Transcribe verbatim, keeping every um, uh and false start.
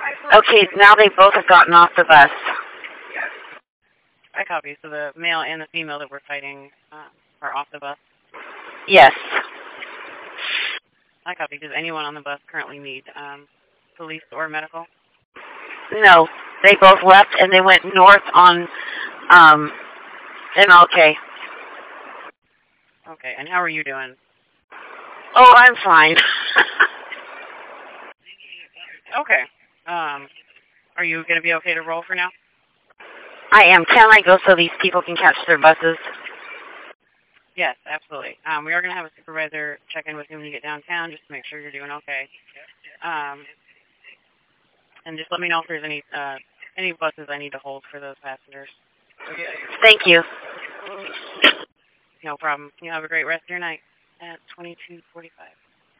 Okay, now they both have gotten off the bus. I copy. So the male and the female that we're fighting uh, are off the bus? Yes. I copy. Does anyone on the bus currently need um, police or medical? No, they both left and they went north on um, M L K. Okay, and how are you doing? Oh, I'm fine. Okay. Um, are you going to be okay to roll for now? I am. Can I go so these people can catch their buses? Yes, absolutely. Um, we are going to have a supervisor check in with you when you get downtown just to make sure you're doing okay. Um, and just let me know if there's any uh, any buses I need to hold for those passengers. Thank you. No problem. You have a great rest of your night at twenty-two forty-five.